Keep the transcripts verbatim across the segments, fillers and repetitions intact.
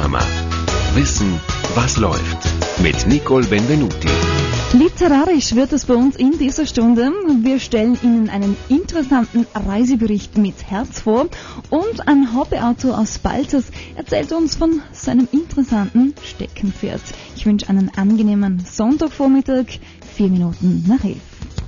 Panorama. Wissen, was läuft. Mit Nicole Benvenuti. Literarisch wird es bei uns in dieser Stunde. Wir stellen Ihnen einen interessanten Reisebericht mit Herz vor und ein Hobbyautor aus Balzers erzählt uns von seinem interessanten Steckenpferd. Ich wünsche einen angenehmen Sonntagvormittag, vier Minuten nach elf.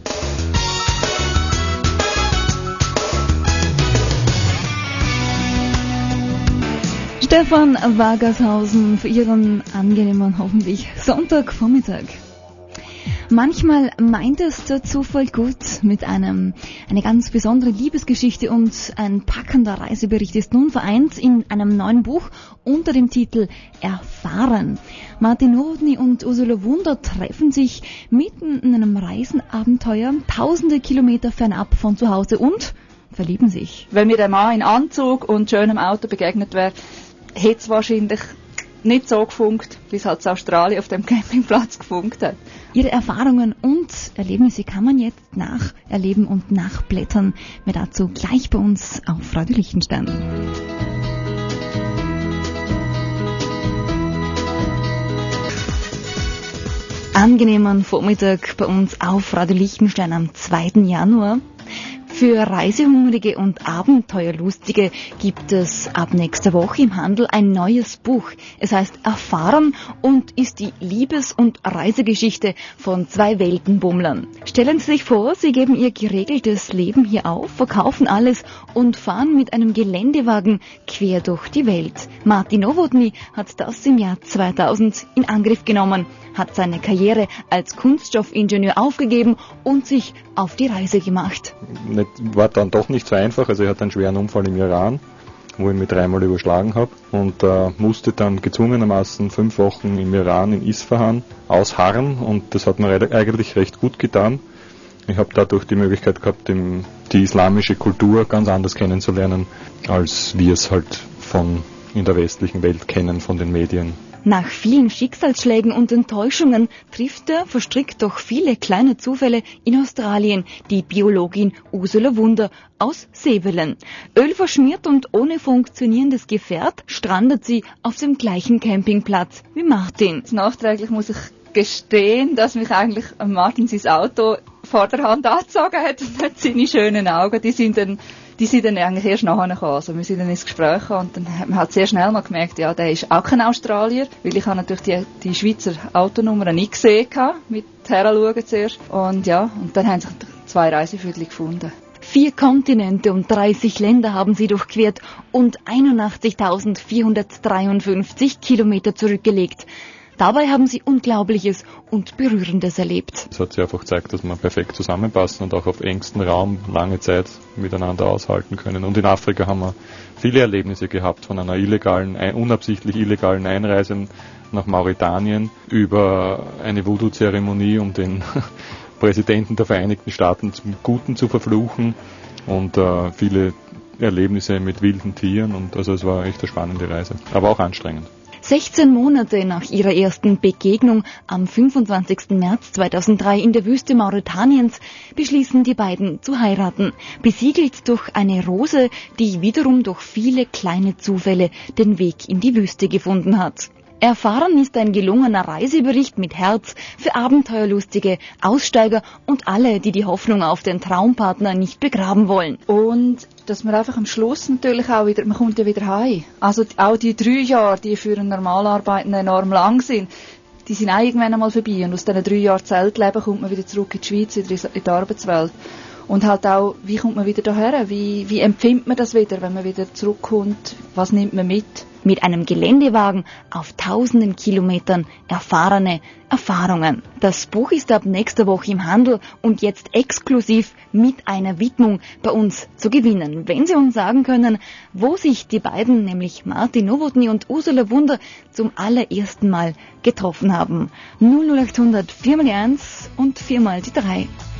Stefan Wagershausen für Ihren angenehmen, hoffentlich Sonntagvormittag. Manchmal meint es der Zufall gut mit einem, eine ganz besondere Liebesgeschichte und ein packender Reisebericht ist nun vereint in einem neuen Buch unter dem Titel Erfahren. Martin Nowotny und Ursula Wunder treffen sich mitten in einem Reisenabenteuer, tausende Kilometer fernab von zu Hause und verlieben sich. Wenn mir der Mann in Anzug und schönem Auto begegnet wäre, hätte es wahrscheinlich nicht so gefunkt, wie es halt in Australien auf dem Campingplatz gefunkt hat. Ihre Erfahrungen und Erlebnisse kann man jetzt nacherleben und nachblättern. Mehr dazu gleich bei uns auf Radio Liechtenstein. Angenehmen Vormittag bei uns auf Radio Liechtenstein am zweiten Januar. Für Reisehungrige und Abenteuerlustige gibt es ab nächster Woche im Handel ein neues Buch. Es heißt Erfahren und ist die Liebes- und Reisegeschichte von zwei Weltenbummlern. Stellen Sie sich vor, Sie geben Ihr geregeltes Leben hier auf, verkaufen alles und fahren mit einem Geländewagen quer durch die Welt. Martin Nowotny hat das im Jahr zweitausend in Angriff genommen, hat seine Karriere als Kunststoffingenieur aufgegeben und sich auf die Reise gemacht. Nicht, war dann doch nicht so einfach, also ich hatte einen schweren Unfall im Iran, wo ich mich dreimal überschlagen habe und äh, musste dann gezwungenermaßen fünf Wochen im Iran, in Isfahan, ausharren und das hat mir eigentlich recht gut getan. Ich habe dadurch die Möglichkeit gehabt, die islamische Kultur ganz anders kennenzulernen, als wir es halt von in der westlichen Welt kennen, von den Medien. Nach vielen Schicksalsschlägen und Enttäuschungen trifft er, verstrickt durch viele kleine Zufälle, in Australien die Biologin Ursula Wunder aus Sevelen. Ölverschmiert und ohne funktionierendes Gefährt strandet sie auf dem gleichen Campingplatz wie Martin. Nachträglich muss ich gestehen, dass mich eigentlich Martin sein Auto vor der Hand angezogen hat und nicht seine schönen Augen. Die sind dann Die sind dann eigentlich erst nachher gekommen. Also wir sind dann ins Gespräch gekommen und dann hat man halt sehr schnell mal gemerkt, ja, der ist auch kein Australier, weil ich habe natürlich die, die Schweizer Autonummer nicht gesehen gehabt, mit Heranschauen zuerst. Und ja, und dann haben sich zwei Reisevögel gefunden. Vier Kontinente und dreißig Länder haben sie durchquert und einundachtzigtausendvierhundertdreiundfünfzig Kilometer zurückgelegt. Dabei haben sie Unglaubliches und Berührendes erlebt. Es hat sich einfach gezeigt, dass wir perfekt zusammenpassen und auch auf engstem Raum lange Zeit miteinander aushalten können. Und in Afrika haben wir viele Erlebnisse gehabt, von einer illegalen, unabsichtlich illegalen Einreise nach Mauretanien über eine Voodoo-Zeremonie, um den Präsidenten der Vereinigten Staaten zum Guten zu verfluchen und äh, viele Erlebnisse mit wilden Tieren. Und also es war echt eine spannende Reise, aber auch anstrengend. sechzehn Monate nach ihrer ersten Begegnung am fünfundzwanzigsten März zweitausenddrei in der Wüste Mauretaniens beschließen die beiden zu heiraten, besiegelt durch eine Rose, die wiederum durch viele kleine Zufälle den Weg in die Wüste gefunden hat. Erfahren ist ein gelungener Reisebericht mit Herz für Abenteuerlustige, Aussteiger und alle, die die Hoffnung auf den Traumpartner nicht begraben wollen. Und dass man einfach am Schluss natürlich auch wieder, man kommt ja wieder heim. Also auch die drei Jahre, die für einen Normalarbeiter enorm lang sind, die sind auch irgendwann einmal vorbei. Und aus diesen drei Jahren Zeltleben kommt man wieder zurück in die Schweiz, wieder in die Arbeitswelt. Und halt auch, wie kommt man wieder daher? Wie, wie empfindet man das wieder, wenn man wieder zurückkommt? Was nimmt man mit? Mit einem Geländewagen auf tausenden Kilometern erfahrene Erfahrungen. Das Buch ist ab nächster Woche im Handel und jetzt exklusiv mit einer Widmung bei uns zu gewinnen. Wenn Sie uns sagen können, wo sich die beiden, nämlich Martin Nowotny und Ursula Wunder, zum allerersten Mal getroffen haben. null null acht hundert vier mal eins und vier mal die drei.